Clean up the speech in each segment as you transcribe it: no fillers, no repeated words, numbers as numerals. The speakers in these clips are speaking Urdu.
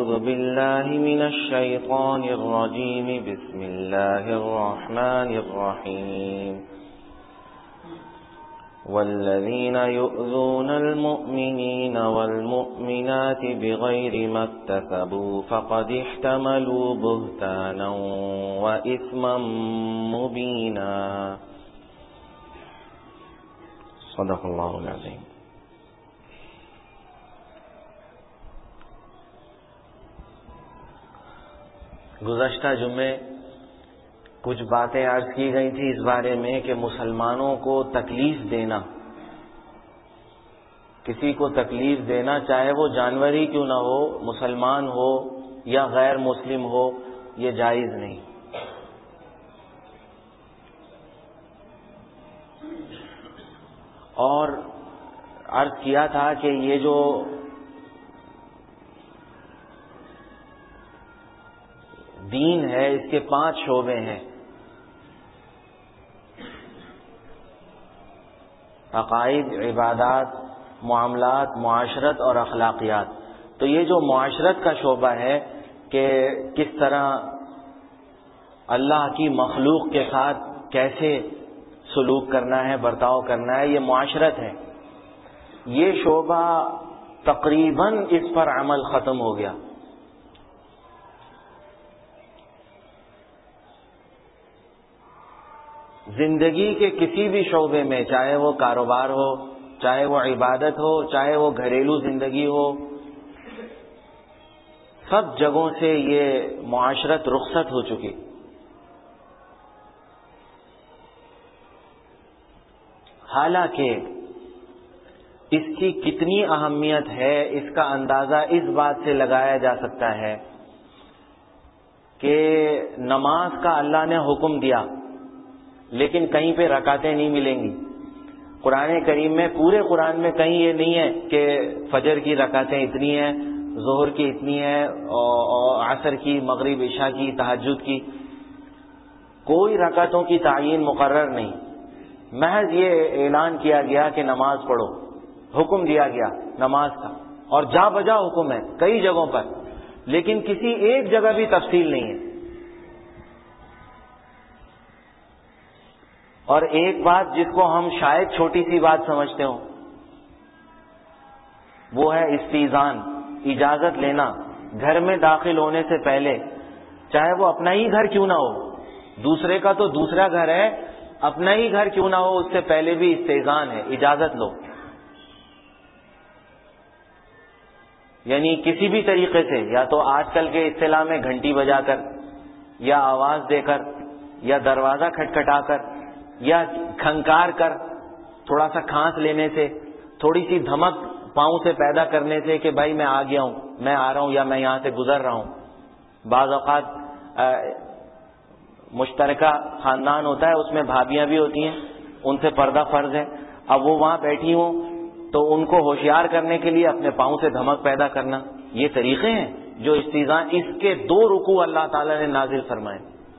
أعوذ بالله من الشيطان الرجيم بسم الله الرحمن الرحيم والذين يؤذون المؤمنين والمؤمنات بغير ما اكتسبوا فقد احتملوا بهتانا وإثما مبينا صدق اللہ العظیم. گزشتہ جمعے کچھ باتیں عرض کی گئی تھی اس بارے میں کہ مسلمانوں کو تکلیف دینا، کسی کو تکلیف دینا چاہے وہ جانور ہی کیوں نہ ہو، مسلمان ہو یا غیر مسلم ہو، یہ جائز نہیں. اور عرض کیا تھا کہ یہ جو دین ہے اس کے 5 شعبے ہیں: عقائد، عبادات، معاملات، معاشرت اور اخلاقیات. تو یہ جو معاشرت کا شعبہ ہے کہ کس طرح اللہ کی مخلوق کے ساتھ کیسے سلوک کرنا ہے، برتاؤ کرنا ہے، یہ معاشرت ہے. یہ شعبہ تقریباً اس پر عمل ختم ہو گیا. زندگی کے کسی بھی شعبے میں، چاہے وہ کاروبار ہو، چاہے وہ عبادت ہو، چاہے وہ گھریلو زندگی ہو، سب جگہوں سے یہ معاشرت رخصت ہو چکی. حالانکہ اس کی کتنی اہمیت ہے اس کا اندازہ اس بات سے لگایا جا سکتا ہے کہ نماز کا اللہ نے حکم دیا لیکن کہیں پہ رکعتیں نہیں ملیں گی. قرآن کریم میں، پورے قرآن میں کہیں یہ نہیں ہے کہ فجر کی رکعتیں اتنی ہیں، ظہر کی اتنی ہیں، اور عصر کی، مغرب عشاء کی، تہجد کی. کوئی رکعتوں کی تعیین مقرر نہیں، محض یہ اعلان کیا گیا کہ نماز پڑھو، حکم دیا گیا نماز کا، اور جا بجا حکم ہے کئی جگہوں پر، لیکن کسی ایک جگہ بھی تفصیل نہیں ہے. اور ایک بات جس کو ہم شاید چھوٹی سی بات سمجھتے ہوں، وہ ہے استئذان، اجازت لینا گھر میں داخل ہونے سے پہلے، چاہے وہ اپنا ہی گھر کیوں نہ ہو. دوسرے کا تو دوسرا گھر ہے، اپنا ہی گھر کیوں نہ ہو، اس سے پہلے بھی استئذان ہے، اجازت لو. یعنی کسی بھی طریقے سے، یا تو آج کل کے اصطلاح میں گھنٹی بجا کر، یا آواز دے کر، یا دروازہ کھٹکھٹا کر، یا کھنکار کر، تھوڑا سا کھانس لینے سے، تھوڑی سی دھمک پاؤں سے پیدا کرنے سے کہ بھائی میں آ گیا ہوں، میں آ رہا ہوں، یا میں یہاں سے گزر رہا ہوں. بعض اوقات مشترکہ خاندان ہوتا ہے، اس میں بھابیاں بھی ہوتی ہیں، ان سے پردہ فرض ہے. اب وہ وہاں بیٹھی ہوں تو ان کو ہوشیار کرنے کے لیے اپنے پاؤں سے دھمک پیدا کرنا، یہ طریقے ہیں جو استئذان. اس کے 2 رکوع اللہ تعالی نے نازل فرمائے.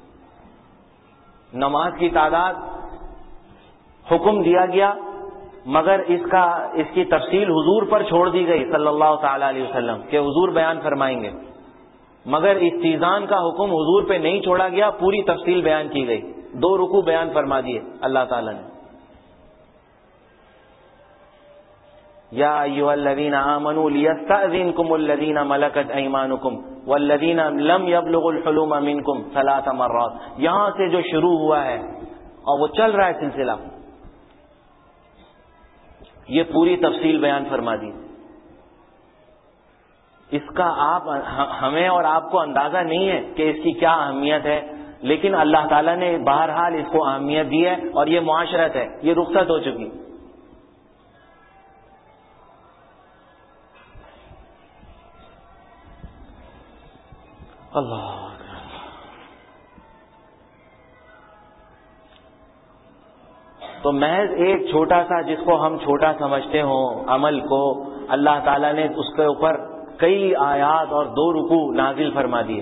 نماز کی تعداد حکم دیا گیا، مگر اس کی تفصیل حضور پر چھوڑ دی گئی صلی اللہ تعالی علیہ وسلم کہ حضور بیان فرمائیں گے. مگر استئذان کا حکم حضور پہ نہیں چھوڑا گیا، پوری تفصیل بیان کی گئی. 2 رکوع بیان فرما دیے اللہ تعالی نے. یا ایھا الذین آمنوا لیستأذنکم الذین ملکت ایمانکم والذین لم یبلغوا الحلم منکم 3 مرات. یہاں سے جو شروع ہوا ہے اور وہ چل رہا ہے سلسلہ، یہ پوری تفصیل بیان فرما دی. اس کا ہمیں اور آپ کو اندازہ نہیں ہے کہ اس کی کیا اہمیت ہے، لیکن اللہ تعالیٰ نے بہرحال اس کو اہمیت دی ہے، اور یہ معاشرت ہے، یہ رخصت ہو چکی. اللہ تو محض ایک چھوٹا سا، جس کو ہم چھوٹا سمجھتے ہوں عمل کو، اللہ تعالیٰ نے اس کے اوپر کئی آیات اور 2 رکوع نازل فرما دیے.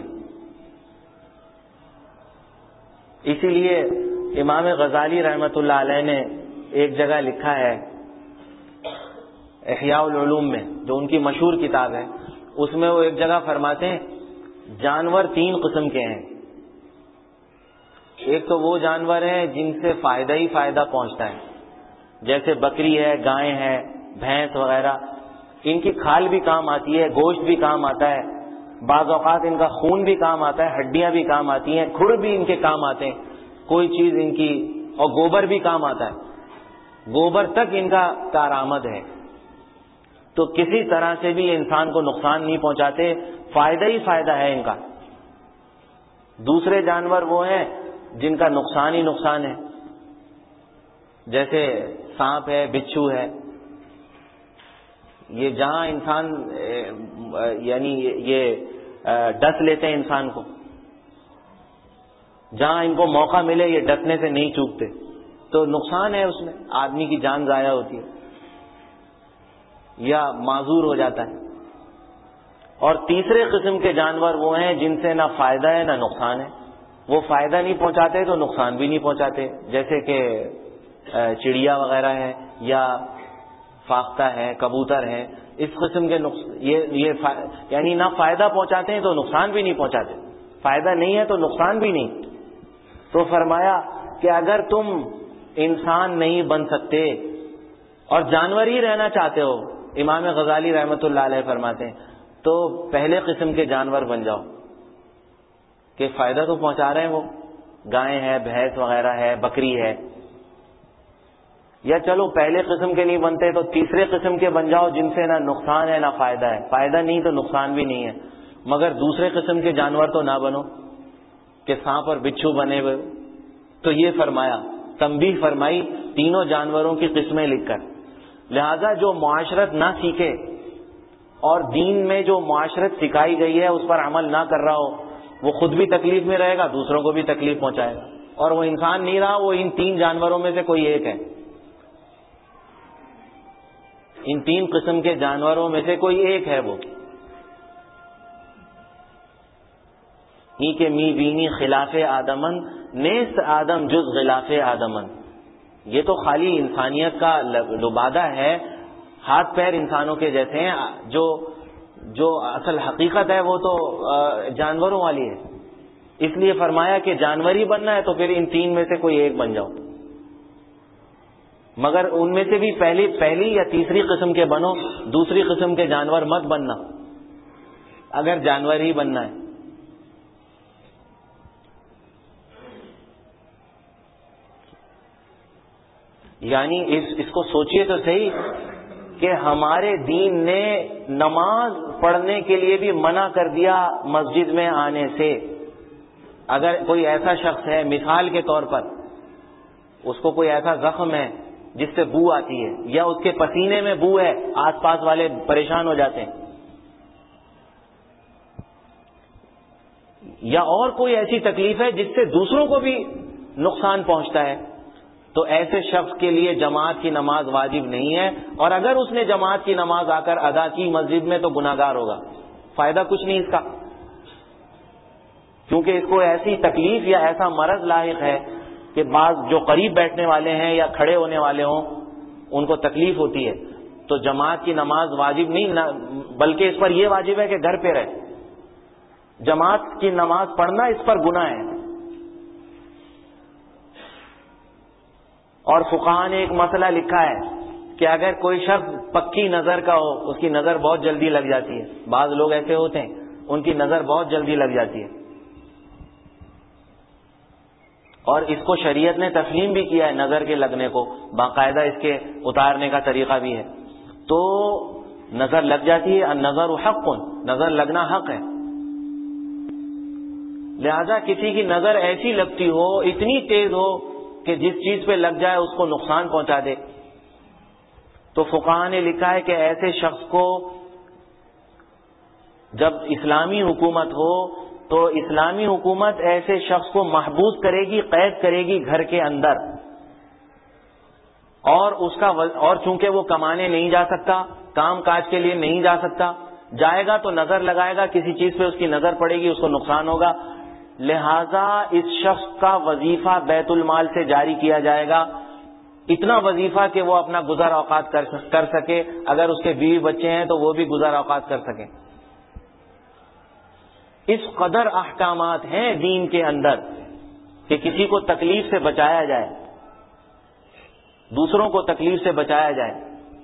اسی لیے امام غزالی رحمۃ اللہ علیہ نے ایک جگہ لکھا ہے احیاء العلوم میں، جو ان کی مشہور کتاب ہے، اس میں وہ ایک جگہ فرماتے ہیں جانور 3 قسم کے ہیں. ایک تو وہ جانور ہیں جن سے فائدہ ہی فائدہ پہنچتا ہے, جیسے بکری ہے, گائے ہے, بھینس وغیرہ. ان کی کھال بھی کام آتی ہے, گوشت بھی کام آتا ہے, بعض اوقات ان کا خون بھی کام آتا ہے, ہڈیاں بھی کام آتی ہیں, کھر بھی ان کے کام آتے ہیں, کوئی چیز ان کی, اور گوبر بھی کام آتا ہے, گوبر تک ان کا کارآمد ہے. تو کسی طرح سے بھی انسان کو نقصان نہیں پہنچاتے, فائدہ ہی فائدہ ہے ان کا. دوسرے جانور وہ ہیں جن کا نقصان ہی نقصان ہے, جیسے سانپ ہے, بچھو ہے. یہ جہاں انسان یعنی یہ ڈس لیتے ہیں انسان کو, جہاں ان کو موقع ملے یہ ڈسنے سے نہیں چوکتے, تو نقصان ہے, اس میں آدمی کی جان ضائع ہوتی ہے یا معذور ہو جاتا ہے. اور تیسرے قسم کے جانور وہ ہیں جن سے نہ فائدہ ہے نہ نقصان ہے. وہ فائدہ نہیں پہنچاتے تو نقصان بھی نہیں پہنچاتے, جیسے کہ چڑیا وغیرہ ہے یا فاختہ ہے, کبوتر ہے. اس قسم کے یعنی نہ فائدہ پہنچاتے ہیں تو نقصان بھی نہیں پہنچاتے, فائدہ نہیں ہے تو نقصان بھی نہیں. تو فرمایا کہ اگر تم انسان نہیں بن سکتے اور جانور ہی رہنا چاہتے ہو, امام غزالی رحمۃ اللہ علیہ فرماتے ہیں, تو پہلے قسم کے جانور بن جاؤ کہ فائدہ تو پہنچا رہے ہیں, وہ گائے ہے, بھینس وغیرہ ہے, بکری ہے. یا چلو پہلے قسم کے نہیں بنتے تو تیسرے قسم کے بن جاؤ جن سے نہ نقصان ہے نہ فائدہ ہے, فائدہ نہیں تو نقصان بھی نہیں ہے, مگر دوسرے قسم کے جانور تو نہ بنو کہ سانپ اور بچھو بنے ہوئے. تو یہ فرمایا, تنبیہ فرمائی تینوں جانوروں کی قسمیں لکھ کر. لہذا جو معاشرت نہ سیکھے اور دین میں جو معاشرت سکھائی گئی ہے اس پر عمل نہ کر رہا ہو, وہ خود بھی تکلیف میں رہے گا, دوسروں کو بھی تکلیف پہنچائے گا. اور وہ انسان نہیں رہا, وہ ان 3 جانوروں میں سے کوئی ایک ہے, ان 3 قسم کے جانوروں میں سے کوئی ایک ہے. وہ ای کے می بینی خلاف آدمن نیست آدم جز غلاف آدمن. یہ تو خالی انسانیت کا لبادہ ہے, ہاتھ پیر انسانوں کے جیسے ہیں. جو اصل حقیقت ہے وہ تو جانوروں والی ہے. اس لیے فرمایا کہ جانور ہی بننا ہے تو پھر ان 3 میں سے کوئی ایک بن جاؤ, مگر ان میں سے بھی پہلی یا تیسری قسم کے بنو, دوسری قسم کے جانور مت بننا اگر جانور ہی بننا ہے. یعنی اس کو سوچئے تو صحیح کہ ہمارے دین نے نماز پڑھنے کے لیے بھی منع کر دیا مسجد میں آنے سے. اگر کوئی ایسا شخص ہے, مثال کے طور پر اس کو کوئی ایسا زخم ہے جس سے بو آتی ہے, یا اس کے پسینے میں بو ہے, آس پاس والے پریشان ہو جاتے ہیں, یا اور کوئی ایسی تکلیف ہے جس سے دوسروں کو بھی نقصان پہنچتا ہے, تو ایسے شخص کے لیے جماعت کی نماز واجب نہیں ہے. اور اگر اس نے جماعت کی نماز آ کر ادا کی مسجد میں تو گناہگار ہوگا, فائدہ کچھ نہیں اس کا, کیونکہ اس کو ایسی تکلیف یا ایسا مرض لاحق ہے کہ بعض جو قریب بیٹھنے والے ہیں یا کھڑے ہونے والے ہوں ان کو تکلیف ہوتی ہے. تو جماعت کی نماز واجب نہیں, بلکہ اس پر یہ واجب ہے کہ گھر پہ رہے. جماعت کی نماز پڑھنا اس پر گناہ ہے. اور فقہاء نے ایک مسئلہ لکھا ہے کہ اگر کوئی شخص پکی نظر کا ہو, اس کی نظر بہت جلدی لگ جاتی ہے, بعض لوگ ایسے ہوتے ہیں ان کی نظر بہت جلدی لگ جاتی ہے, اور اس کو شریعت نے تسلیم بھی کیا ہے نظر کے لگنے کو, باقاعدہ اس کے اتارنے کا طریقہ بھی ہے. تو نظر لگ جاتی ہے, النظر حق, نظر لگنا حق ہے. لہذا کسی کی نظر ایسی لگتی ہو, اتنی تیز ہو کہ جس چیز پہ لگ جائے اس کو نقصان پہنچا دے, تو فقہاء نے لکھا ہے کہ ایسے شخص کو جب اسلامی حکومت ہو تو اسلامی حکومت ایسے شخص کو محبوس کرے گی, قید کرے گی گھر کے اندر, اور چونکہ وہ کمانے نہیں جا سکتا, کام کاج کے لیے نہیں جا سکتا, جائے گا تو نظر لگائے گا, کسی چیز پہ اس کی نظر پڑے گی, اس کو نقصان ہوگا. لہذا اس شخص کا وظیفہ بیت المال سے جاری کیا جائے گا, اتنا وظیفہ کہ وہ اپنا گزر اوقات کر سکے, اگر اس کے بیوی بچے ہیں تو وہ بھی گزر اوقات کر سکیں. اس قدر احکامات ہیں دین کے اندر کہ کسی کو تکلیف سے بچایا جائے، دوسروں کو تکلیف سے بچایا جائے۔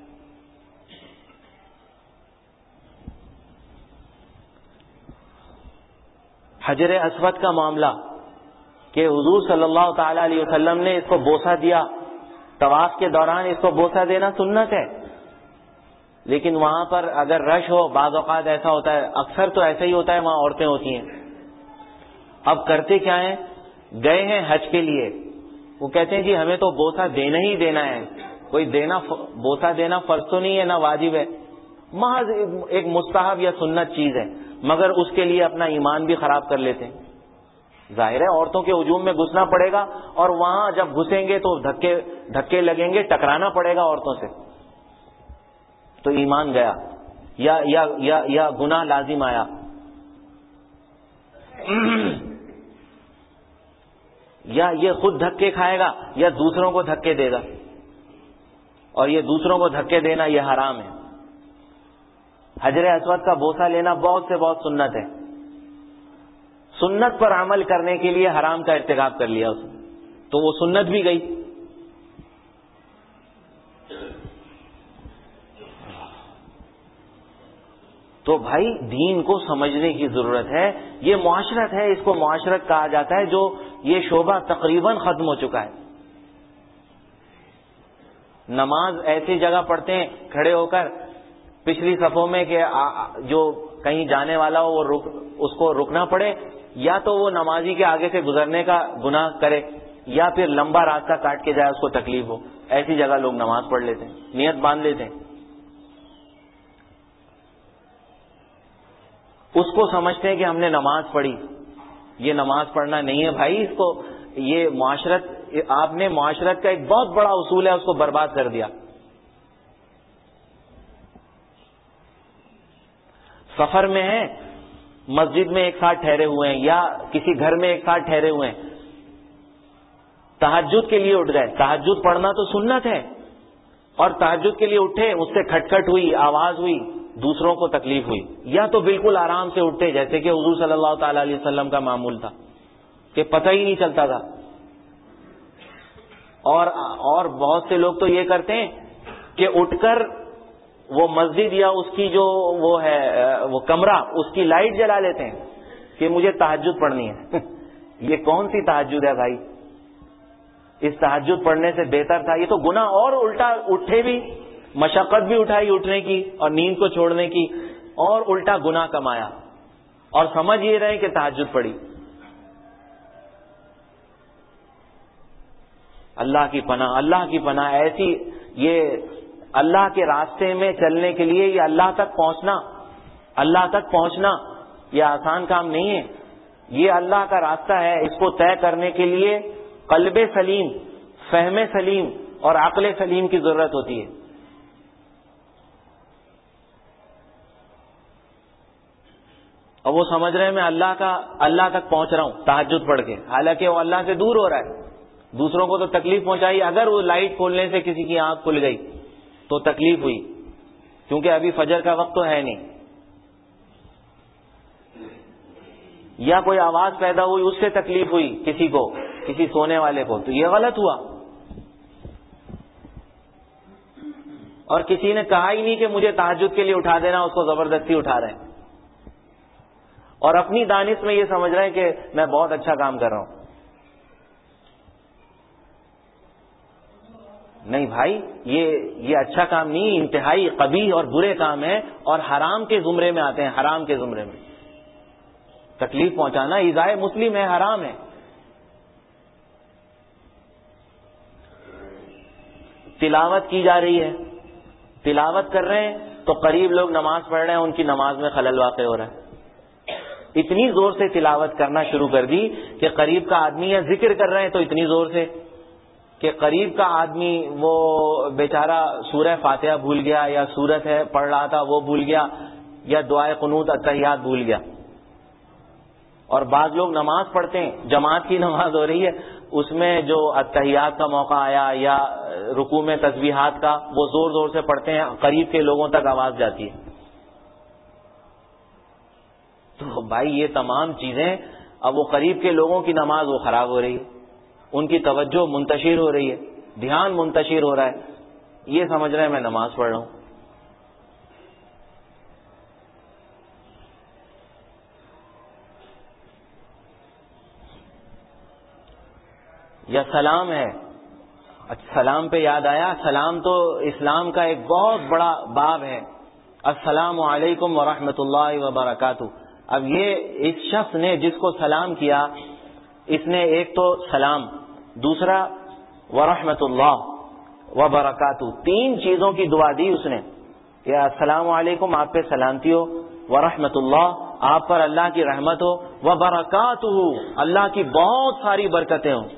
حجر اسود کا معاملہ کہ حضور صلی اللہ تعالی علیہ وسلم نے اس کو بوسہ دیا، طواف کے دوران اس کو بوسہ دینا سنت ہے، لیکن وہاں پر اگر رش ہو، بعض اوقات ایسا ہوتا ہے، اکثر تو ایسا ہی ہوتا ہے، وہاں عورتیں ہوتی ہیں۔ اب کرتے کیا ہیں، گئے ہیں حج کے لیے، وہ کہتے ہیں جی ہمیں تو بوسہ دینا ہی دینا ہے، کوئی بوسہ دینا فرض تو نہیں ہے، نہ واجب ہے، محض ایک مستحب یا سنت چیز ہے، مگر اس کے لیے اپنا ایمان بھی خراب کر لیتے ہیں۔ ظاہر ہے عورتوں کے ہجوم میں گھسنا پڑے گا، اور وہاں جب گھسیں گے تو دھکے لگیں گے، ٹکرانا پڑے گا عورتوں سے، تو ایمان گیا یا گناہ لازم آیا۔ یا یہ خود دھکے کھائے گا یا دوسروں کو دھکے دے گا، اور یہ دوسروں کو دھکے دینا یہ حرام ہے۔ حجر اسود کا بوسہ لینا بہت سے بہت سنت ہے، سنت پر عمل کرنے کے لیے حرام کا ارتکاب کر لیا اس نے، تو وہ سنت بھی گئی۔ تو بھائی دین کو سمجھنے کی ضرورت ہے، یہ معاشرت ہے، اس کو معاشرت کہا جاتا ہے، جو یہ شعبہ تقریباً ختم ہو چکا ہے۔ نماز ایسی جگہ پڑھتے ہیں کھڑے ہو کر پچھلی صفوں میں کہ جو کہیں جانے والا ہو وہ اس کو رکنا پڑے، یا تو وہ نمازی کے آگے سے گزرنے کا گناہ کرے، یا پھر لمبا راستہ کاٹ کے جائے اس کو تکلیف ہو، ایسی جگہ لوگ نماز پڑھ لیتے ہیں، نیت باندھ لیتے ہیں، اس کو سمجھتے ہیں کہ ہم نے نماز پڑھی۔ یہ نماز پڑھنا نہیں ہے بھائی، اس کو یہ معاشرت، آپ نے معاشرت کا ایک بہت بڑا اصول ہے اس کو برباد کر دیا۔ سفر میں ہیں، مسجد میں ایک ساتھ ٹھہرے ہوئے ہیں یا کسی گھر میں ایک ساتھ ٹھہرے ہوئے ہیں، تہجد کے لیے اٹھ گئے، تہجد پڑھنا تو سنت ہے، اور تہجد کے لیے اٹھے، اس سے کھٹکھٹ ہوئی، آواز ہوئی، دوسروں کو تکلیف ہوئی، یا تو بالکل آرام سے اٹھتے جیسے کہ حضور صلی اللہ تعالی علیہ وسلم کا معمول تھا کہ پتہ ہی نہیں چلتا تھا۔ اور بہت سے لوگ تو یہ کرتے ہیں کہ اٹھ کر وہ مسجد یا اس کی جو وہ ہے وہ کمرہ، اس کی لائٹ جلا لیتے ہیں کہ مجھے تہجد پڑھنی ہے۔ یہ کون سی تہجد ہے بھائی؟ اس تہجد پڑھنے سے بہتر تھا، یہ تو گناہ، اور الٹا اٹھے بھی، مشقت بھی اٹھائی اٹھنے کی اور نیند کو چھوڑنے کی، اور الٹا گناہ کمایا، اور سمجھ یہ رہے کہ تہجد پڑھی۔ اللہ کی پناہ، اللہ کی پناہ، ایسی یہ اللہ کے راستے میں چلنے کے لیے یہ اللہ تک پہنچنا یہ آسان کام نہیں ہے۔ یہ اللہ کا راستہ ہے، اس کو طے کرنے کے لیے قلب سلیم، فہم سلیم اور عقل سلیم کی ضرورت ہوتی ہے۔ اور وہ سمجھ رہے ہیں میں اللہ تک پہنچ رہا ہوں تہجد پڑھ کے، حالانکہ وہ اللہ سے دور ہو رہا ہے، دوسروں کو تو تکلیف پہنچائی۔ اگر وہ لائٹ کھولنے سے کسی کی آنکھ کھل گئی تو تکلیف ہوئی، کیونکہ ابھی فجر کا وقت تو ہے نہیں، یا کوئی آواز پیدا ہوئی اس سے تکلیف ہوئی کسی سونے والے کو، تو یہ غلط ہوا۔ اور کسی نے کہا ہی نہیں کہ مجھے تہجد کے لیے اٹھا دینا، اس کو زبردستی اٹھا رہے ہیں، اور اپنی دانش میں یہ سمجھ رہے ہیں کہ میں بہت اچھا کام کر رہا ہوں۔ نہیں بھائی، یہ اچھا کام نہیں، انتہائی قبیح اور برے کام ہے، اور حرام کے زمرے میں آتے ہیں، حرام کے زمرے میں۔ تکلیف پہنچانا ایذائے مسلم ہے، حرام ہے۔ تلاوت کی جا رہی ہے، تلاوت کر رہے ہیں تو قریب لوگ نماز پڑھ رہے ہیں، ان کی نماز میں خلل واقع ہو رہا ہے۔ اتنی زور سے تلاوت کرنا شروع کر دی کہ قریب کا آدمی، یا ذکر کر رہے ہیں تو اتنی زور سے کہ قریب کا آدمی وہ بیچارہ سورہ فاتحہ بھول گیا، یا سورت ہے پڑھ رہا تھا وہ بھول گیا، یا دعائے قنوت اتحیات بھول گیا۔ اور بعض لوگ نماز پڑھتے ہیں، جماعت کی نماز ہو رہی ہے، اس میں جو اتحیات کا موقع آیا یا رکوع میں تسبیحات کا، وہ زور زور سے پڑھتے ہیں، قریب کے لوگوں تک آواز جاتی ہے۔ تو بھائی یہ تمام چیزیں اب وہ قریب کے لوگوں کی نماز وہ خراب ہو رہی ہے، ان کی توجہ منتشر ہو رہی ہے، دھیان منتشر ہو رہا ہے، یہ سمجھ رہے ہیں میں نماز پڑھ رہا ہوں. یا سلام ہے، سلام پہ یاد آیا، سلام تو اسلام کا ایک بہت بڑا باب ہے. السلام علیکم ورحمۃ اللہ وبرکاتہ. اب یہ اس شخص نے جس کو سلام کیا، اس نے ایک تو سلام، دوسرا ورحمۃ اللہ وبرکاتہ، تین چیزوں کی دعا دی اس نے کہ السلام علیکم آپ پہ سلامتی ہو، ورحمۃ اللہ آپ پر اللہ کی رحمت ہو، وبرکاتہ اللہ کی بہت ساری برکتیں ہوں.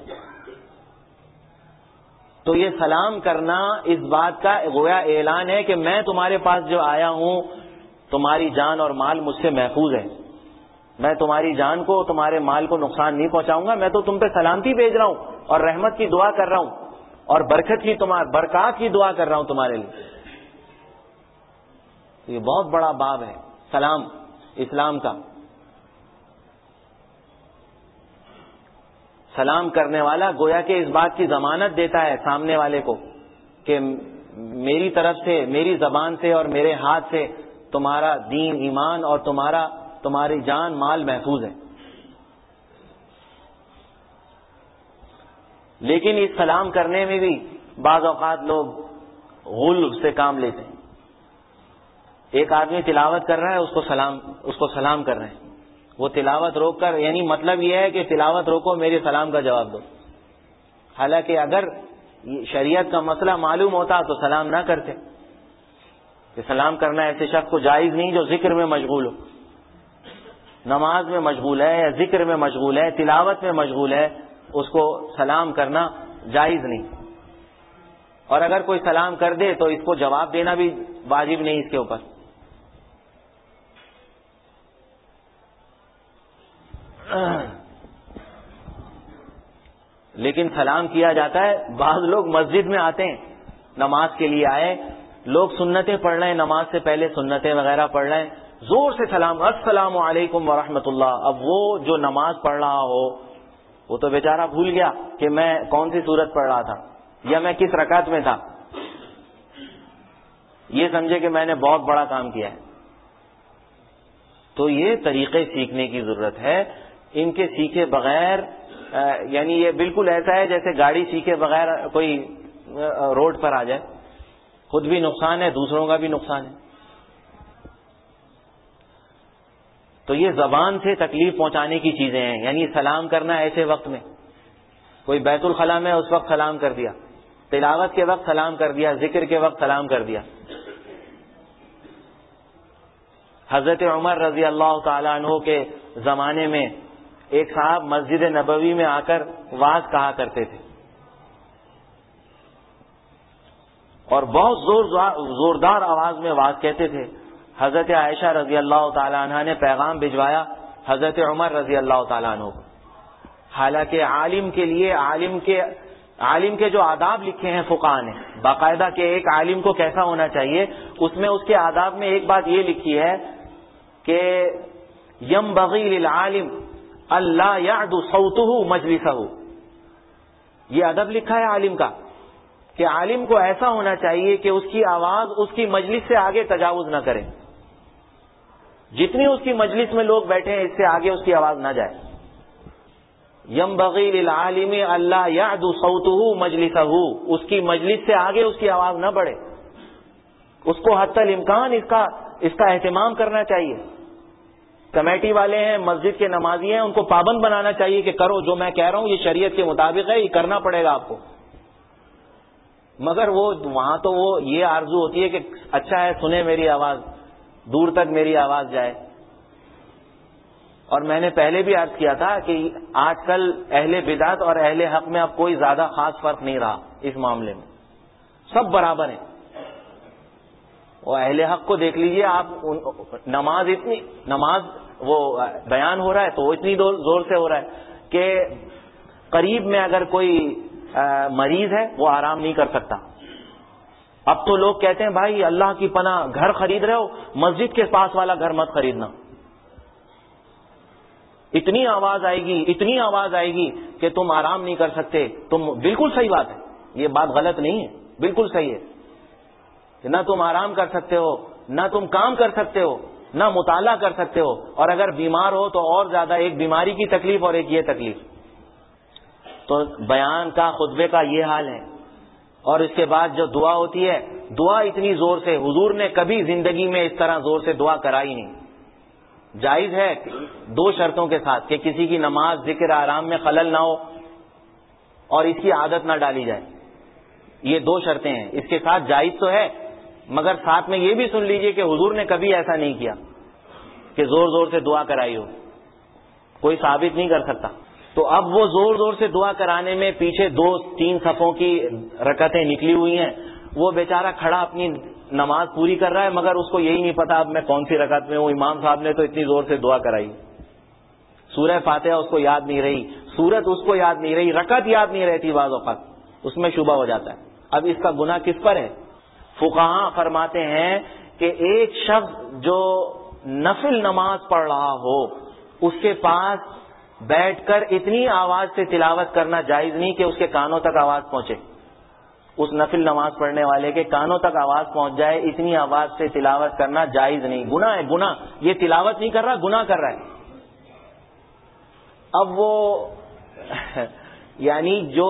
تو یہ سلام کرنا اس بات کا گویا اعلان ہے کہ میں تمہارے پاس جو آیا ہوں، تمہاری جان اور مال مجھ سے محفوظ ہے، میں تمہاری جان کو تمہارے مال کو نقصان نہیں پہنچاؤں گا، میں تو تم پہ سلامتی بھیج رہا ہوں اور رحمت کی دعا کر رہا ہوں اور برکات کی دعا کر رہا ہوں تمہارے لیے. یہ بہت بڑا باب ہے سلام اسلام کا. سلام کرنے والا گویا کہ اس بات کی ضمانت دیتا ہے سامنے والے کو کہ میری طرف سے، میری زبان سے اور میرے ہاتھ سے تمہارا دین ایمان اور تمہاری جان مال محفوظ ہے. لیکن اس سلام کرنے میں بھی بعض اوقات لوگ غل سے کام لیتے ہیں. ایک آدمی تلاوت کر رہا ہے، اس کو سلام کر رہے ہیں، وہ تلاوت روک کر، یعنی مطلب یہ ہے کہ تلاوت روکو میرے سلام کا جواب دو. حالانکہ اگر شریعت کا مسئلہ معلوم ہوتا تو سلام نہ کرتے کہ سلام کرنا ایسے شخص کو جائز نہیں جو ذکر میں مشغول ہو، نماز میں مشغول ہے یا ذکر میں مشغول ہے، تلاوت میں مشغول ہے، اس کو سلام کرنا جائز نہیں. اور اگر کوئی سلام کر دے تو اس کو جواب دینا بھی واجب نہیں اس کے اوپر. لیکن سلام کیا جاتا ہے. بعض لوگ مسجد میں آتے ہیں، نماز کے لیے آئے، لوگ سنتیں پڑھ رہے ہیں، نماز سے پہلے سنتیں وغیرہ پڑھ رہے ہیں، زور سے سلام، السلام علیکم ورحمۃ اللہ. اب وہ جو نماز پڑھ رہا ہو وہ تو بیچارہ بھول گیا کہ میں کون سی سورت پڑھ رہا تھا یا میں کس رکعت میں تھا، یہ سمجھے کہ میں نے بہت بڑا کام کیا ہے. تو یہ طریقے سیکھنے کی ضرورت ہے. ان کے سیکھے بغیر، یعنی یہ بالکل ایسا ہے جیسے گاڑی سیکھے بغیر کوئی روڈ پر آ جائے، خود بھی نقصان ہے، دوسروں کا بھی نقصان ہے. تو یہ زبان سے تکلیف پہنچانے کی چیزیں ہیں. یعنی سلام کرنا ایسے وقت میں، کوئی بیت الخلاء میں اس وقت سلام کر دیا، تلاوت کے وقت سلام کر دیا، ذکر کے وقت سلام کر دیا. حضرت عمر رضی اللہ تعالیٰ عنہ کے زمانے میں ایک صاحب مسجد نبوی میں آ کر واز کہا کرتے تھے اور بہت زوردار آواز میں واز کہتے تھے. حضرت عائشہ رضی اللہ تعالیٰ عنہ نے پیغام بھجوایا حضرت عمر رضی اللہ تعالیٰ عنہ کو. حالانکہ عالم کے لیے عالم کے جو آداب لکھے ہیں فقہاء نے، باقاعدہ کہ ایک عالم کو کیسا ہونا چاہیے، اس میں اس کے آداب میں ایک بات یہ لکھی ہے کہ ينبغي للعالم الا يعد صوته مجلسه. یہ ادب لکھا ہے عالم کا کہ عالم کو ایسا ہونا چاہیے کہ اس کی آواز اس کی مجلس سے آگے تجاوز نہ کرے. جتنی اس کی مجلس میں لوگ بیٹھے ہیں اس سے آگے اس کی آواز نہ جائے. ينبغي للعالم الا يعد صوته مجلسه، اس کی مجلس سے آگے اس کی آواز نہ بڑھے. اس کو حتی الامکان اس کا اہتمام کرنا چاہیے. کمیٹی والے ہیں، مسجد کے نمازی ہیں، ان کو پابند بنانا چاہیے کہ کرو جو میں کہہ رہا ہوں، یہ شریعت کے مطابق ہے، یہ کرنا پڑے گا آپ کو. مگر وہاں تو وہ یہ آرزو ہوتی ہے کہ اچھا ہے سنے میری آواز، دور تک میری آواز جائے. اور میں نے پہلے بھی عرض کیا تھا کہ آج کل اہل بدعت اور اہل حق میں اب کوئی زیادہ خاص فرق نہیں رہا اس معاملے میں، سب برابر ہیں. وہ اہل حق کو دیکھ لیجئے آپ، نماز وہ بیان ہو رہا ہے تو وہ اتنی زور سے ہو رہا ہے کہ قریب میں اگر کوئی مریض ہے وہ آرام نہیں کر سکتا. اب تو لوگ کہتے ہیں بھائی اللہ کی پناہ گھر خرید رہے ہو، مسجد کے پاس والا گھر مت خریدنا. اتنی آواز آئے گی، اتنی آواز آئے گی کہ تم آرام نہیں کر سکتے. تم بالکل صحیح بات ہے، یہ بات غلط نہیں ہے، بالکل صحیح ہے کہ نہ تم آرام کر سکتے ہو، نہ تم کام کر سکتے ہو، نہ مطالعہ کر سکتے ہو، اور اگر بیمار ہو تو اور زیادہ، ایک بیماری کی تکلیف اور ایک یہ تکلیف. تو بیان کا، خطبے کا یہ حال ہے. اور اس کے بعد جو دعا ہوتی ہے، دعا اتنی زور سے، حضور نے کبھی زندگی میں اس طرح زور سے دعا کرائی نہیں. جائز ہے 2 شرطوں کے ساتھ، کہ کسی کی نماز، ذکر، آرام میں خلل نہ ہو اور اس کی عادت نہ ڈالی جائے. یہ 2 شرطیں ہیں. اس کے ساتھ جائز تو ہے، مگر ساتھ میں یہ بھی سن لیجئے کہ حضور نے کبھی ایسا نہیں کیا کہ زور زور سے دعا کرائی ہو. کوئی ثابت نہیں کر سکتا. تو اب وہ زور زور سے دعا کرانے میں پیچھے 2-3 صفوں کی رکعتیں نکلی ہوئی ہیں. وہ بیچارہ کھڑا اپنی نماز پوری کر رہا ہے، مگر اس کو یہی نہیں پتا اب میں کون سی رکعت میں ہوں. امام صاحب نے تو اتنی زور سے دعا کرائی، سورہ فاتحہ اس کو یاد نہیں رہی، سورت اس کو یاد نہیں رہی، رکعت یاد نہیں رہتی، بعض اوقات اس میں شبہ ہو جاتا ہے. اب اس کا گناہ کس پر ہے؟ فقہاء فرماتے ہیں کہ ایک شخص جو نفل نماز پڑھ رہا ہو، اس کے پاس بیٹھ کر اتنی آواز سے تلاوت کرنا جائز نہیں کہ اس کے کانوں تک آواز پہنچے. اس نفل نماز پڑھنے والے کے کانوں تک آواز پہنچ جائے، اتنی آواز سے تلاوت کرنا جائز نہیں، گناہ ہے. گناہ، یہ تلاوت نہیں کر رہا، گناہ کر رہا ہے. اب وہ یعنی جو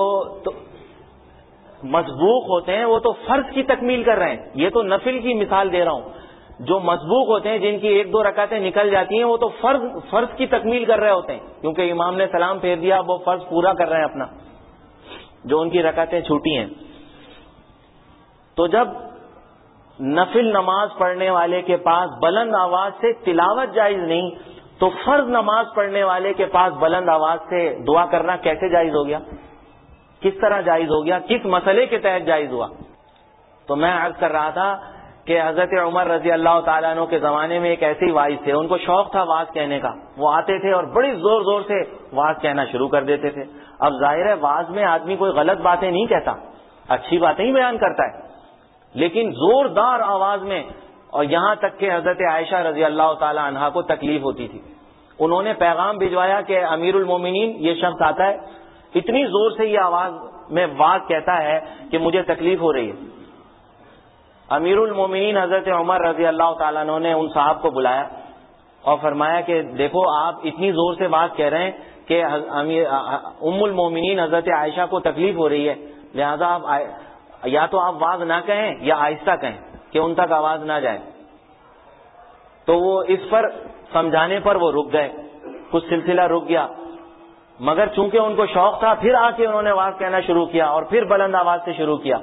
مسبوق ہوتے ہیں وہ تو فرض کی تکمیل کر رہے ہیں. یہ تو نفل کی مثال دے رہا ہوں. جو مسبوق ہوتے ہیں، جن کی 1-2 رکعتیں نکل جاتی ہیں، وہ تو فرض کی تکمیل کر رہے ہوتے ہیں، کیونکہ امام نے سلام پھیر دیا، وہ فرض پورا کر رہے ہیں اپنا، جو ان کی رکعتیں چھوٹی ہیں. تو جب نفل نماز پڑھنے والے کے پاس بلند آواز سے تلاوت جائز نہیں، تو فرض نماز پڑھنے والے کے پاس بلند آواز سے دعا کرنا کیسے جائز ہو گیا؟ کس طرح جائز ہو گیا؟ کس مسئلے کے تحت جائز ہوا؟ تو میں عرض کر رہا تھا کہ حضرت عمر رضی اللہ تعالیٰ عنہ کے زمانے میں ایک ایسے واعظ تھے، ان کو شوق تھا واعظ کہنے کا. وہ آتے تھے اور بڑی زور زور سے واعظ کہنا شروع کر دیتے تھے. اب ظاہر ہے واعظ میں آدمی کوئی غلط باتیں نہیں کہتا، اچھی باتیں ہی بیان کرتا ہے، لیکن زوردار آواز میں. اور یہاں تک کہ حضرت عائشہ رضی اللہ تعالی عنہا کو تکلیف ہوتی تھی. انہوں نے پیغام بھجوایا کہ امیر المومنین یہ شخص آتا ہے، اتنی زور سے یہ آواز میں واعظ کہتا ہے کہ مجھے تکلیف ہو رہی ہے. امیر المومنین حضرت عمر رضی اللہ تعالیٰ عنہ نے ان صاحب کو بلایا اور فرمایا کہ دیکھو آپ اتنی زور سے بات کہہ رہے ہیں کہ ام المومنین حضرت عائشہ کو تکلیف ہو رہی ہے، لہذا آپ یا تو آپ واعظ نہ کہیں یا آہستہ کہیں کہ ان تک آواز نہ جائے. تو وہ اس پر سمجھانے پر وہ رک گئے، کچھ سلسلہ رک گیا، مگر چونکہ ان کو شوق تھا، پھر آ کے انہوں نے واعظ کہنا شروع کیا اور پھر بلند آواز سے شروع کیا.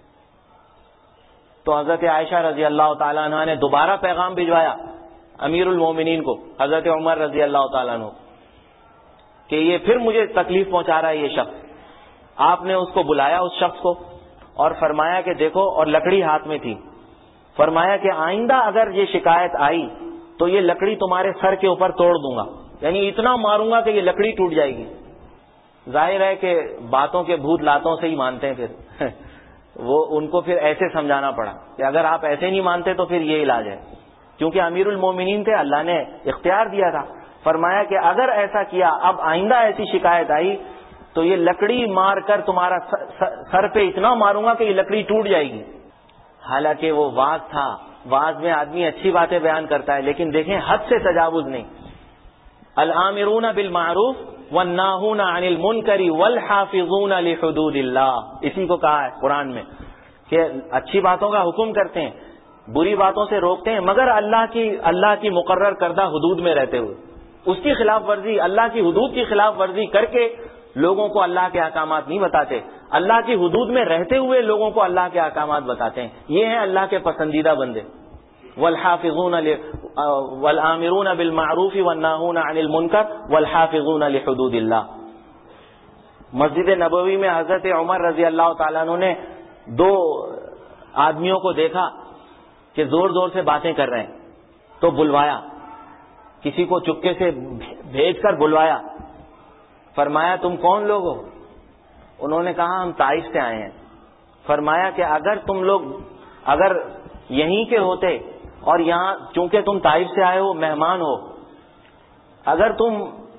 تو حضرت عائشہ رضی اللہ تعالیٰ عنہ نے دوبارہ پیغام بھجوایا امیر المومنین کو، حضرت عمر رضی اللہ تعالیٰ عنہ، کہ یہ پھر مجھے تکلیف پہنچا رہا ہے یہ شخص. آپ نے اس کو بلایا، اس شخص کو، اور فرمایا کہ دیکھو، اور لکڑی ہاتھ میں تھی، فرمایا کہ آئندہ اگر یہ شکایت آئی تو یہ لکڑی تمہارے سر کے اوپر توڑ دوں گا، یعنی اتنا ماروں گا کہ یہ لکڑی ٹوٹ جائے گی. ظاہر ہے کہ باتوں کے بھوت لاتوں سے ہی مانتے ہیں. پھر وہ ان کو پھر ایسے سمجھانا پڑا کہ اگر آپ ایسے نہیں مانتے تو پھر یہ علاج ہے، کیونکہ امیر المومنین تھے، اللہ نے اختیار دیا تھا. فرمایا کہ اگر ایسا کیا، اب آئندہ ایسی شکایت آئی تو یہ لکڑی مار کر تمہارا سر پہ اتنا ماروں گا کہ یہ لکڑی ٹوٹ جائے گی. حالانکہ وہ واعظ تھا، واعظ میں آدمی اچھی باتیں بیان کرتا ہے، لیکن دیکھیں حد سے تجاوز نہیں. الآمرون بالمعروف والناہون عن المنکر والحافظون لحدود اللہ، اسی کو کہا ہے قرآن میں کہ اچھی باتوں کا حکم کرتے ہیں، بری باتوں سے روکتے ہیں، مگر اللہ کی مقرر کردہ حدود میں رہتے ہوئے. اس کی خلاف ورزی، اللہ کی حدود کی خلاف ورزی کر کے لوگوں کو اللہ کے احکامات نہیں بتاتے، اللہ کی حدود میں رہتے ہوئے لوگوں کو اللہ کے احکامات بتاتے ہیں. یہ ہیں اللہ کے پسندیدہ بندے. والحافظون والآمرون بالمعروف والناہون عن المنکر والحافظون لحدود اللہ. مسجد نبوی میں حضرت عمر رضی اللہ تعالیٰ عنہ نے 2 آدمیوں کو دیکھا کہ زور زور سے باتیں کر رہے ہیں، تو بلوایا، کسی کو چپکے سے بھیج کر بلوایا. فرمایا تم کون لوگ ہو؟ انہوں نے کہا ہم طائف سے آئے ہیں. فرمایا کہ اگر یہیں کے ہوتے، اور یہاں چونکہ تم طائف سے آئے ہو، مہمان ہو، اگر تم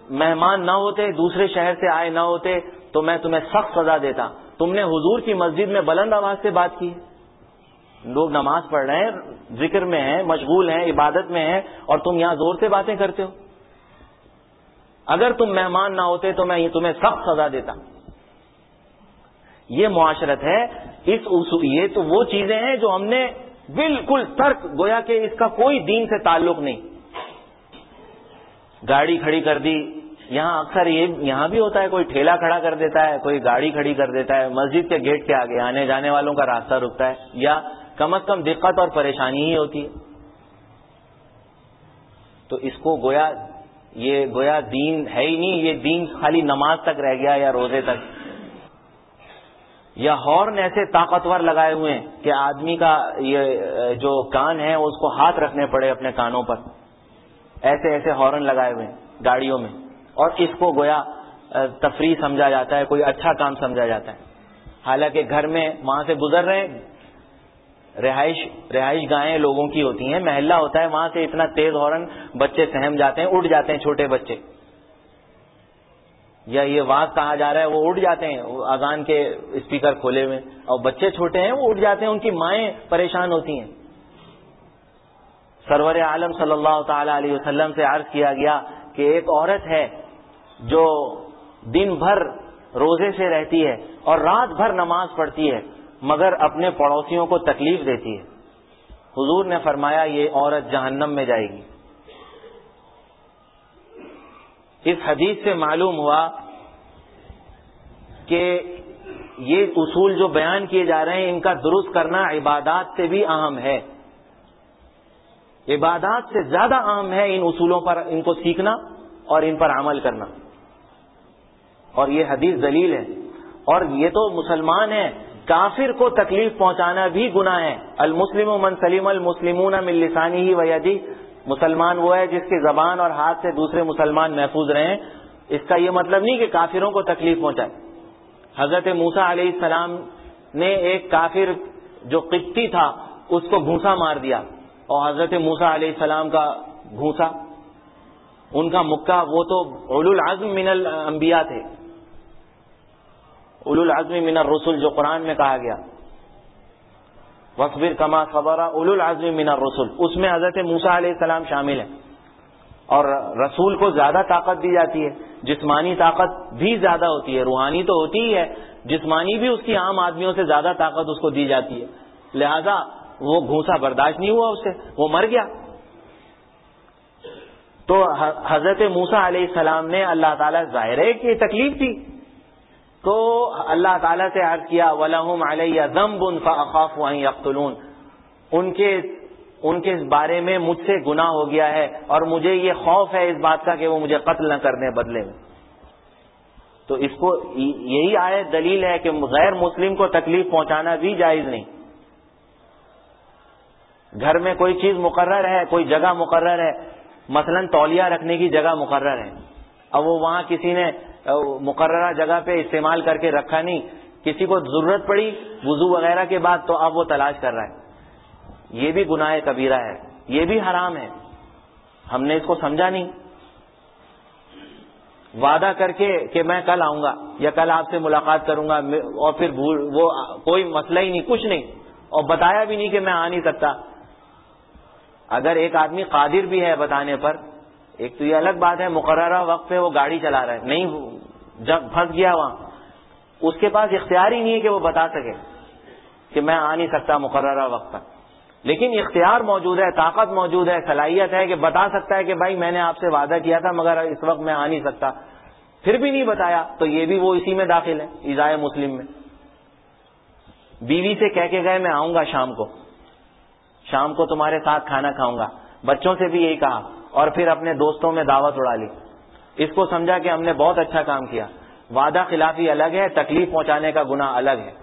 مہمان نہ ہوتے، دوسرے شہر سے آئے نہ ہوتے تو میں تمہیں سخت سزا دیتا. تم نے حضور کی مسجد میں بلند آواز سے بات کی. لوگ نماز پڑھ رہے ہیں، ذکر میں ہیں، مشغول ہیں، عبادت میں ہیں، اور تم یہاں زور سے باتیں کرتے ہو. اگر تم مہمان نہ ہوتے تو میں تمہیں سخت سزا دیتا. یہ معاشرت ہے. یہ تو وہ چیزیں ہیں جو ہم نے بالکل ترک، گویا کہ اس کا کوئی دین سے تعلق نہیں. گاڑی کھڑی کر دی. یہاں اکثر یہاں بھی ہوتا ہے، کوئی ٹھیلا کھڑا کر دیتا ہے، کوئی گاڑی کھڑی کر دیتا ہے، مسجد کے گیٹ کے آگے آنے جانے والوں کا راستہ رکتا ہے، یا کم از کم دقت اور پریشانی ہی ہوتی ہے. تو اس کو گویا دین ہے ہی نہیں. یہ دین خالی نماز تک رہ گیا یا روزے تک. یا ہارن ایسے طاقتور لگائے ہوئے ہیں کہ آدمی کا یہ جو کان ہے اس کو ہاتھ رکھنے پڑے اپنے کانوں پر. ایسے ایسے ہارن لگائے ہوئے ہیں گاڑیوں میں، اور اس کو گویا تفریح سمجھا جاتا ہے، کوئی اچھا کام سمجھا جاتا ہے. حالانکہ گھر میں وہاں سے گزر رہے ہیں، رہائش گاہیں لوگوں کی ہوتی ہیں، محلہ ہوتا ہے، وہاں سے اتنا تیز ہارن بچے سہم جاتے ہیں، اٹھ جاتے ہیں چھوٹے بچے. یا یہ واز کہا جا رہا ہے وہ اٹھ جاتے ہیں، اذان کے اسپیکر کھولے ہوئے، اور بچے چھوٹے ہیں وہ اٹھ جاتے ہیں، ان کی مائیں پریشان ہوتی ہیں. سرور عالم صلی اللہ تعالی علیہ وسلم سے عرض کیا گیا کہ ایک عورت ہے جو دن بھر روزے سے رہتی ہے اور رات بھر نماز پڑھتی ہے، مگر اپنے پڑوسیوں کو تکلیف دیتی ہے. حضور نے فرمایا یہ عورت جہنم میں جائے گی. اس حدیث سے معلوم ہوا کہ یہ اصول جو بیان کیے جا رہے ہیں ان کا درست کرنا عبادات سے بھی اہم ہے. عبادات سے زیادہ اہم ہے ان اصولوں پر، ان کو سیکھنا اور ان پر عمل کرنا. اور یہ حدیث دلیل ہے. اور یہ تو مسلمان ہے، کافر کو تکلیف پہنچانا بھی گناہ ہے. المسلم من سلم المسلمون من لسانہ و یدہ. مسلمان وہ ہے جس کی زبان اور ہاتھ سے دوسرے مسلمان محفوظ رہیں. اس کا یہ مطلب نہیں کہ کافروں کو تکلیف پہنچائے. حضرت موسیٰ علیہ السلام نے ایک کافر جو قبطی تھا اس کو گھونسا مار دیا، اور حضرت موسیٰ علیہ السلام کا گھونسا، ان کا مکہ، وہ تو اولو العزم من الانبیاء تھے، اولو العزم من الرسل جو قرآن میں کہا گیا، وَاصْبِرْ كَمَا صَبَرَ اولو العزم من الرسل، اس میں حضرت موسیٰ علیہ السلام شامل ہیں. اور رسول کو زیادہ طاقت دی جاتی ہے، جسمانی طاقت بھی زیادہ ہوتی ہے، روحانی تو ہوتی ہی ہے، جسمانی بھی اس کی عام آدمیوں سے زیادہ طاقت اس کو دی جاتی ہے. لہذا وہ گھونسا برداشت نہیں ہوا اس سے، وہ مر گیا. تو حضرت موسیٰ علیہ السلام نے اللہ تعالیٰ، ظاہر ہے کہ تکلیف تھی، تو اللہ تعالیٰ سے عرض کیا وَلَهُمْ عَلَيَّ ذَنْبٌ فَأَخَافُ أَن يَقْتُلُونَ. ان کے بارے میں مجھ سے گناہ ہو گیا ہے اور مجھے یہ خوف ہے اس بات کا کہ وہ مجھے قتل نہ کرنے بدلے میں. تو اس کو یہی آیت دلیل ہے کہ غیر مسلم کو تکلیف پہنچانا بھی جائز نہیں. گھر میں کوئی چیز مقرر ہے، کوئی جگہ مقرر ہے، مثلا تولیہ رکھنے کی جگہ مقرر ہے، اب وہ وہاں کسی نے مقررہ جگہ پہ استعمال کر کے رکھا نہیں، کسی کو ضرورت پڑی وضو وغیرہ کے بعد تو اب وہ تلاش کر رہا ہے. یہ بھی گناہ کبیرہ ہے، یہ بھی حرام ہے. ہم نے اس کو سمجھا نہیں. وعدہ کر کے کہ میں کل آؤں گا یا کل آپ سے ملاقات کروں گا، اور پھر وہ کوئی مسئلہ ہی نہیں، کچھ نہیں، اور بتایا بھی نہیں کہ میں آ نہیں سکتا. اگر ایک آدمی قادر بھی ہے بتانے پر، ایک تو یہ الگ بات ہے مقررہ وقت پہ وہ گاڑی چلا رہا ہے، نہیں جب پھنس گیا وہاں، اس کے پاس اختیار ہی نہیں ہے کہ وہ بتا سکے کہ میں آ نہیں سکتا مقررہ وقت پر. لیکن اختیار موجود ہے، طاقت موجود ہے، صلاحیت ہے کہ بتا سکتا ہے کہ بھائی میں نے آپ سے وعدہ کیا تھا مگر اس وقت میں آ نہیں سکتا، پھر بھی نہیں بتایا، تو یہ بھی وہ اسی میں داخل ہے، ایذاء مسلم میں. بیوی سے کہہ کے گئے میں آؤں گا شام کو تمہارے ساتھ کھانا کھاؤں گا، بچوں سے بھی یہی کہا، اور پھر اپنے دوستوں میں دعوت اڑا لی. اس کو سمجھا کہ ہم نے بہت اچھا کام کیا. وعدہ خلافی الگ ہے، تکلیف پہنچانے کا گناہ الگ ہے.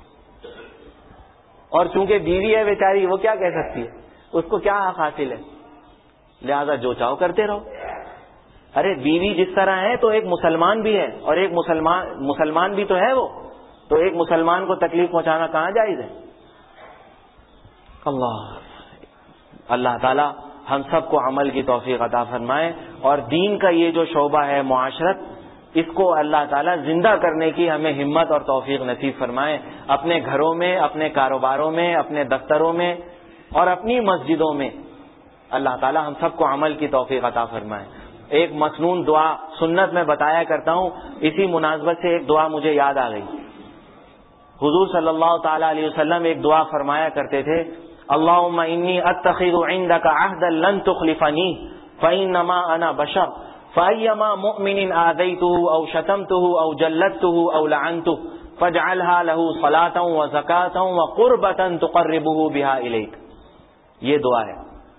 اور چونکہ بیوی ہے بیچاری، وہ کیا کہہ سکتی ہے، اس کو کیا حق حاصل ہے، لہذا جو چاہو کرتے رہو. ارے بیوی جس طرح ہے تو ایک مسلمان بھی ہے، اور ایک مسلمان بھی تو ہے وہ، تو ایک مسلمان کو تکلیف پہنچانا کہاں جائز ہے. اللہ تعالیٰ ہم سب کو عمل کی توفیق عطا فرمائے، اور دین کا یہ جو شعبہ ہے معاشرت، اس کو اللہ تعالیٰ زندہ کرنے کی ہمیں ہمت اور توفیق نصیب فرمائے، اپنے گھروں میں، اپنے کاروباروں میں، اپنے دفتروں میں اور اپنی مسجدوں میں اللہ تعالیٰ ہم سب کو عمل کی توفیق عطا فرمائے۔ ایک مسنون دعا سنت میں بتایا کرتا ہوں، اسی مناسبت سے ایک دعا مجھے یاد آ گئی۔ حضور صلی اللہ تعالی علیہ وسلم ایک دعا فرمایا کرتے تھے، اللہم انی اتخذ عندک عہدا لن تخلفنی فانما انا بشر فایما مؤمن آذیته او شتمته او جلدته او لعنته فاجعلها له صلاة وزکاة وقربة تقربه بها الیک۔ یہ دعا ہے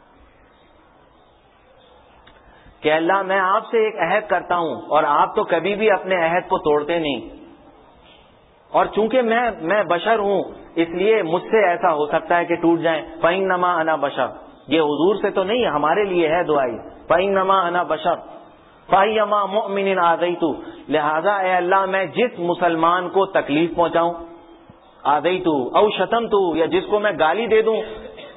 کہ اللہ میں آپ سے ایک عہد کرتا ہوں، اور آپ تو کبھی بھی اپنے عہد کو توڑتے نہیں، اور چونکہ میں بشر ہوں اس لیے مجھ سے ایسا ہو سکتا ہے کہ ٹوٹ جائیں۔ فإنما أنا بشر، یہ حضور سے تو نہیں، ہمارے لیے ہے دعائی۔ فإنما أنا بشر فأيما مؤمن آذيت، لہذا اے اللہ میں جس مسلمان کو تکلیف پہنچاؤں، آذيت او شتمت، یا جس کو میں گالی دے دوں،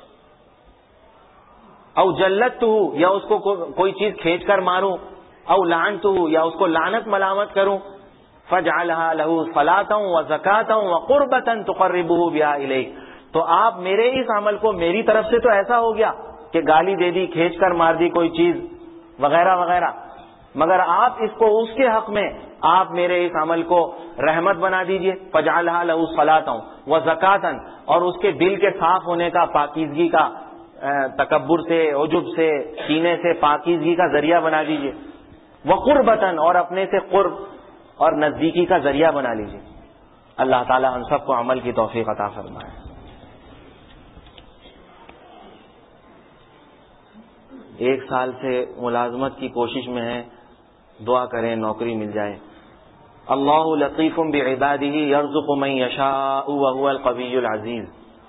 او جلدت، یا اس کو کوئی چیز کھینچ کر ماروں، او لعنت، یا اس کو لعنت ملامت کروں، فاجعلها له صلاة وزکاة وقربة تقربه بها الیک، تو آپ میرے اس عمل کو، میری طرف سے تو ایسا ہو گیا کہ گالی دے دی، کھینچ کر مار دی کوئی چیز وغیرہ وغیرہ، مگر آپ اس کو اس کے حق میں آپ میرے اس عمل کو رحمت بنا دیجئے۔ فاجعلها له صلاة وزکاة، اور اس کے دل کے صاف ہونے کا، پاکیزگی کا، تکبر سے، عجب سے، کینے سے پاکیزگی کا ذریعہ بنا دیجئے، وقربة، اور اپنے سے قرب اور نزدیکی کا ذریعہ بنا لیجیے۔ اللہ تعالی ہم سب کو عمل کی توفیق عطا فرمائے۔ ایک سال سے ملازمت کی کوشش میں ہے، دعا کریں نوکری مل جائے۔ اللہ لطیف بعبادہ یرزق من یشاء وهو القوی العزیز،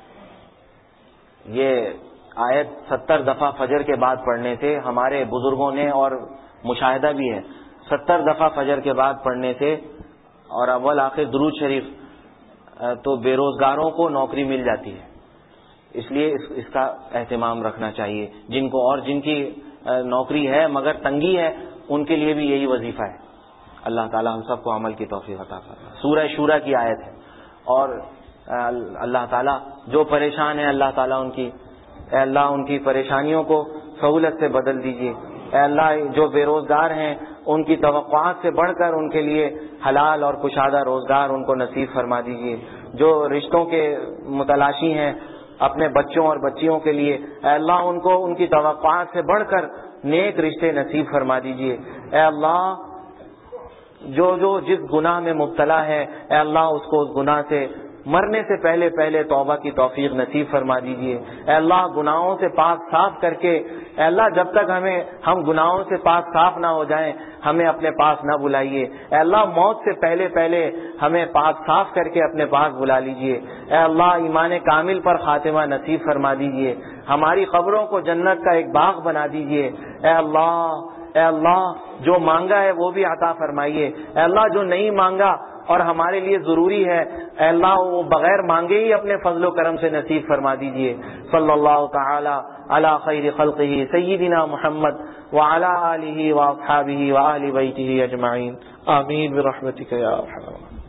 یہ آیت 70 دفعہ فجر کے بعد پڑھنے سے ہمارے بزرگوں نے، اور مشاہدہ بھی ہے، 70 دفعہ فجر کے بعد پڑھنے سے اور اول آخر درود شریف، تو بے روزگاروں کو نوکری مل جاتی ہے۔ اس لیے اس کا اہتمام رکھنا چاہیے، جن کی نوکری ہے مگر تنگی ہے، ان کے لیے بھی یہی وظیفہ ہے۔ اللہ تعالی ہم سب کو عمل کی توفیق عطا فرمائے۔ سورہ شورى کی آیت ہے، اور اللہ تعالی جو پریشان ہیں، اللہ تعالی اے اللہ ان کی پریشانیوں کو سہولت سے بدل دیجیے۔ اے اللہ جو بے روزگار ہیں ان کی توقعات سے بڑھ کر ان کے لیے حلال اور کشادہ روزگار ان کو نصیب فرما دیجیے۔ جو رشتوں کے متلاشی ہیں اپنے بچوں اور بچیوں کے لیے، اے اللہ ان کو ان کی توقعات سے بڑھ کر نیک رشتے نصیب فرما دیجیے۔ اے اللہ جو جس گناہ میں مبتلا ہے، اے اللہ اس کو اس گناہ سے مرنے سے پہلے توبہ کی توفیق نصیب فرما دیجیے۔ اے اللہ گناہوں سے پاک صاف کر کے، اے اللہ جب تک ہم گناہوں سے پاک صاف نہ ہو جائیں ہمیں اپنے پاس نہ بلائیے۔ اے اللہ موت سے پہلے ہمیں پاک صاف کر کے اپنے پاس بلا لیجیے۔ اے اللہ ایمان کامل پر خاتمہ نصیب فرما دیجیے۔ ہماری قبروں کو جنت کا ایک باغ بنا دیجیے۔ اے اللہ جو مانگا ہے وہ بھی عطا فرمائیے۔ اے اللہ جو نہیں مانگا اور ہمارے لیے ضروری ہے، اے اللہ وہ بغیر مانگے ہی اپنے فضل و کرم سے نصیب فرما دیجیے۔ صلی اللہ تعالی علی خیر خلقہ سیدنا محمد وعلی آلہ واصحابہ وآل بیتہ اجمعین، آمین برحمتک یا ارحم الراحمین۔